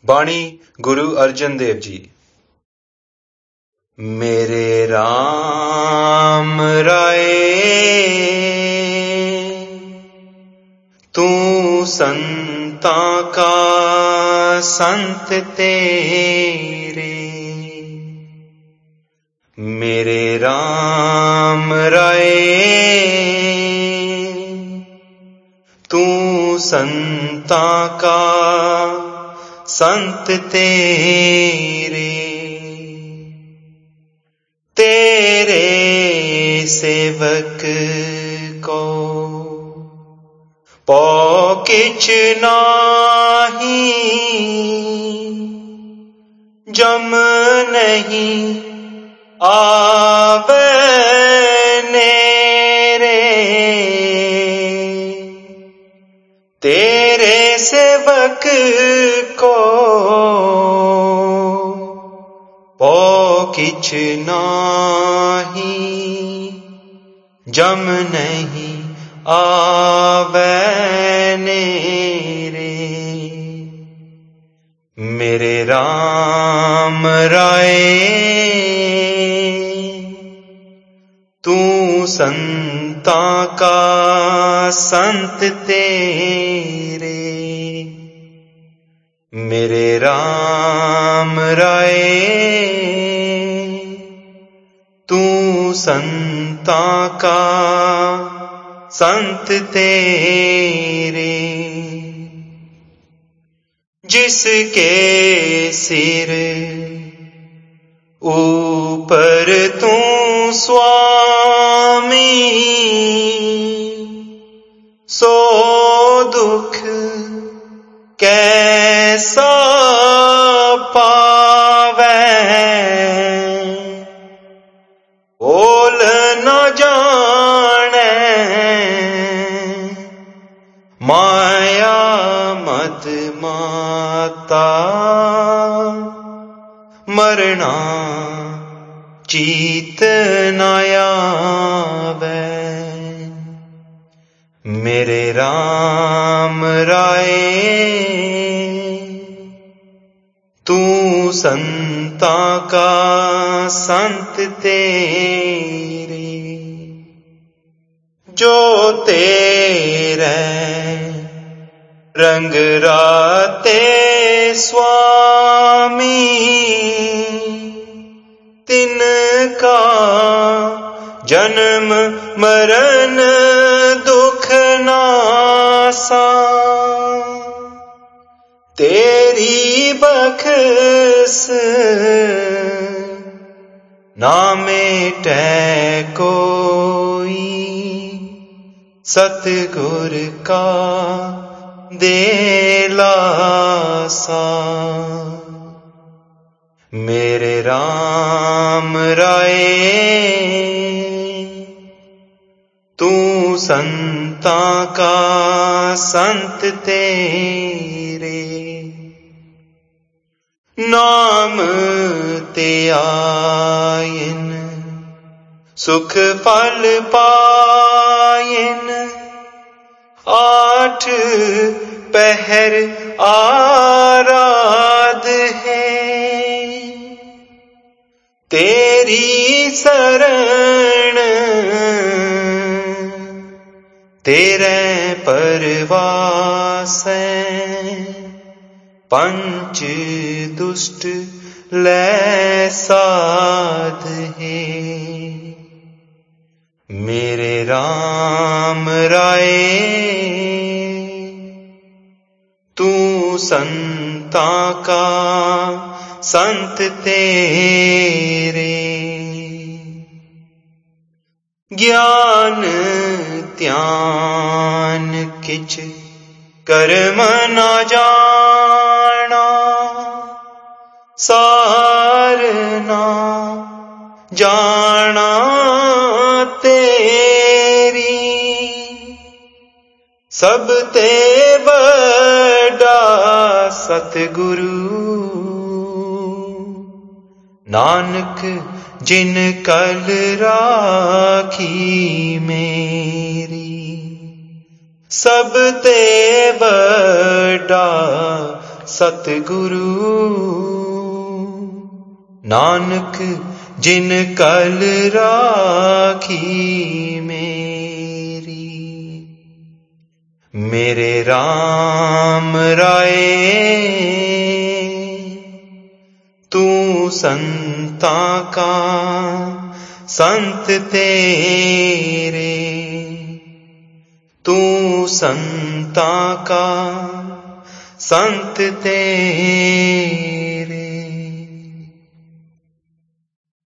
बाणी गुरु अर्जन देव जी। मेरे राम राय तू संता का संत तेरे, मेरे राम राय तू संता का संत तेरे, तेरे सेवक को पौकिछ नाही, जम नहीं आवे नेरे, तेरे सेवक को पौकिछ नाही, जम नहीं आवे नेरे, मेरे राम राय तू संता का संत तेरे, मेरे राम राय तू संता का संत तेरे, जिसके सिर ऊपर तू स्वामी, सो दुख कैसा पावे, बोल न जाने माया मद माता, मरना चीत न आवे, मेरे राम राय तू संता का संत तेरे, जो तेरे रंग राते स्वामी, तिनका जन्म मरण दुख नासा, तेरी बख्श ना मिटे कोई, सतगुर का दे लासा, मेरे राम राय तू संता का संत तेरे, नाम ते आयन सुख फल पायन, आठ पहर आराध है, तेरी शरण तेरे परवास, पंच दुष्ट ले साध है, मेरे राम राय तू संता का संत तेरे, ज्ञान त्यान किछ कर्म न जाना, सार ना जाना तेरी, सब ते बड़ा सतगुरु, नानक जिन कल राखी मेरी, सब ते बड़ा सतगुरु। नानक जिन कल राखी मेरे राम राये, तू संता का संत तेरे, तू संता का संत तेरे।